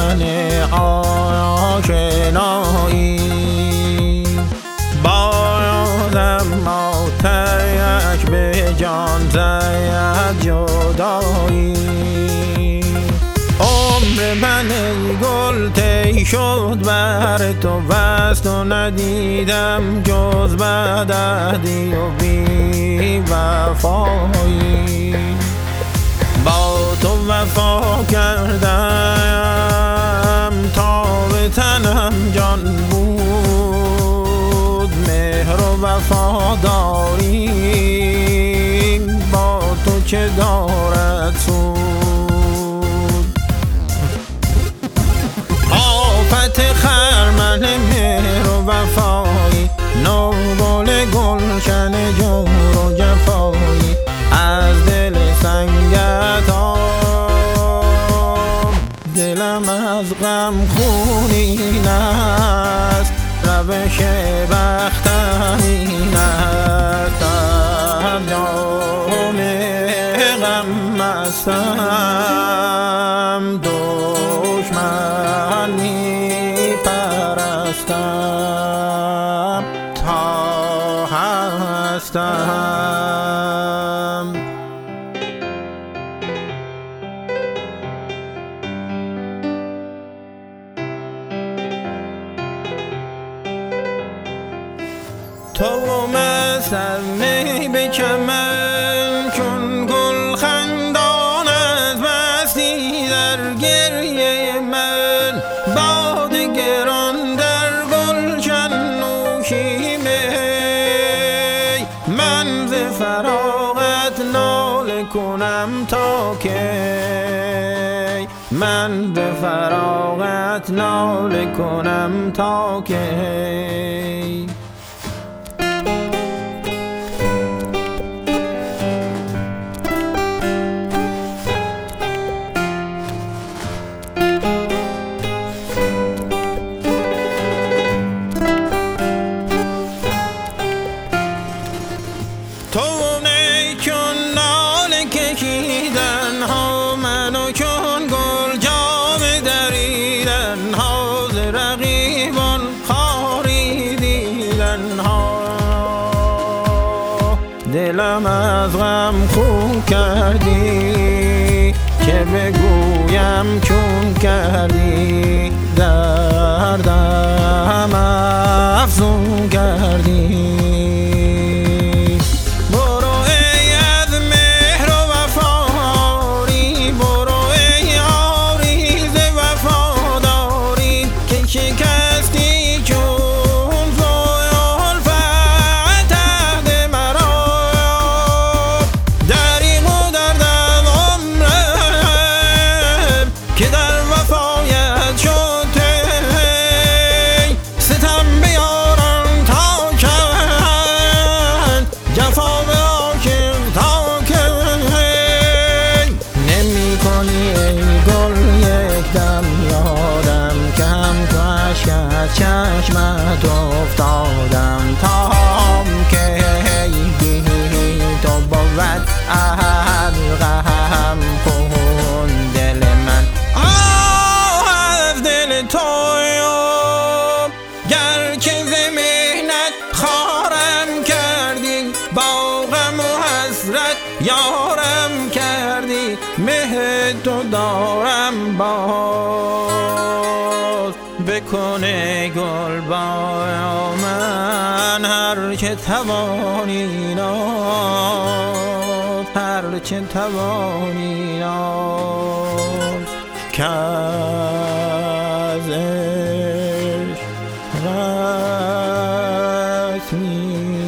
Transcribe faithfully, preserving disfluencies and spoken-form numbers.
من آشنایی، بازم آتش به جان زد جدایی. عمر من ای گل طی شد بر تو بست و ندیدم جز بدعهدی و بی وفایی. با تو وفا کردم تا به تنم جان بود، مهر و وفاداری با تو چه دارد سود. آفت خرمن مهر و وفایی، نوگل گلشن جور و جفایی، از دل سنگت آب دلم از غم خونین است، روش بختم این است، از جام غم مستم، دشمن می پرستم تا هستم. تو مست از می به چمن، چون گل خندان از مستی در گریه من، باد گران در گلشن نوشی می، من ز فراغت ناله کنم تا کی، من به فراغت ناله کنم تا کی. تو نه چون ناله کشیدن ها، منو چون گل جام دریدن ها، ز رقیبان خاری دیدن ها، دلم از غم خون کردی، چه بگویم چون کردی، دردم افزون کردی. شکستی چون زلفت تحت مرا، دریغ و دردم عمرم که در وفایت شد طی، ستم بیارم تا چند، جفا به عاشق تا کی، نمی کنی ای گل یک دم یادم کم تو از چشمت افتادم، تا که تو بود غم کن دل من. آه از دل تو گرچه ز محنت خارم کردی، با غم و حسرت یارم کردی، مه تو دارم باز، بکنه گل با من هر چه توانی ناز، هر چه توانی ناز، که از عشقت می